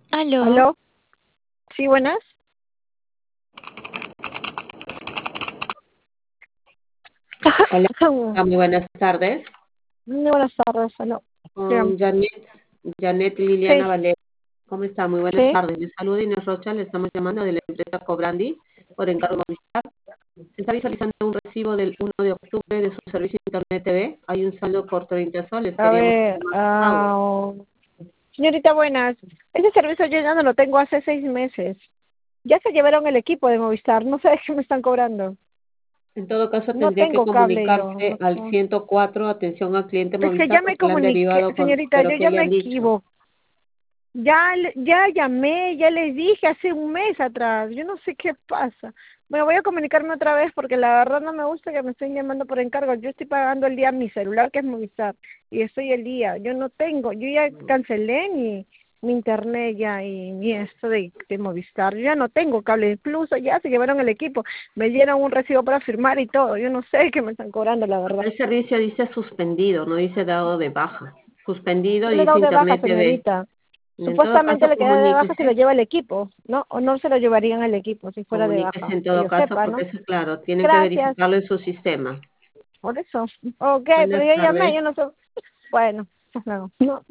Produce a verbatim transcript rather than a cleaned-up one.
Aló, ¿Aló? Sí, buenas. Hola, muy buenas tardes. Muy buenas tardes, aló. Bien. Con Janet, Janet Liliana Sí, Valero. ¿Cómo está? Muy buenas sí. tardes. Les saluda Inés Rocha, le estamos llamando de la empresa Cobrandi por encargo. Se está visualizando un recibo del uno de octubre de su servicio Internet T V. Hay un saldo por treinta soles. A Queríamos ver, confirmar su pago. ah, señorita, buenas. Ese servicio yo ya no lo tengo hace seis meses. Ya se llevaron el equipo de Movistar. No sé de qué me están cobrando. En todo caso, No tendría que tengo cable yo. comunicarse No al sé. ciento cuatro, atención al cliente Es que Movistar, ya me porque le han comuniqué, derivado con... señorita, ¿Pero yo qué ya le me han dicho? equivoco. Ya, le- ya llamé, ya les dije hace un mes atrás, yo no sé qué pasa. Bueno, voy a comunicarme otra vez porque la verdad no me gusta que me estén llamando por encargo. Yo estoy pagando el día mi celular, que es Movistar, y estoy el día. Yo no tengo, yo ya cancelé mi, mi internet ya y mi esto de, de Movistar. Yo ya no tengo cable, incluso ya se llevaron el equipo. Me dieron un recibo para firmar y todo. Yo no sé qué me están cobrando, la verdad. El servicio dice suspendido, no dice dado de baja. Suspendido Yo le he dice dado de baja, Internet T V. señorita. En todo Supuestamente caso, le queda de baja si lo comuníquese, lleva el equipo, ¿no? O no se lo llevarían al equipo si fuera de comuníquese baja, en que todo yo caso, sepa, porque ¿no? eso, claro, tienen que Gracias, verificarlo en su sistema. por eso. Ok, pero Buenas yo llamé, tardes. yo no sé. Bueno, hasta luego. No.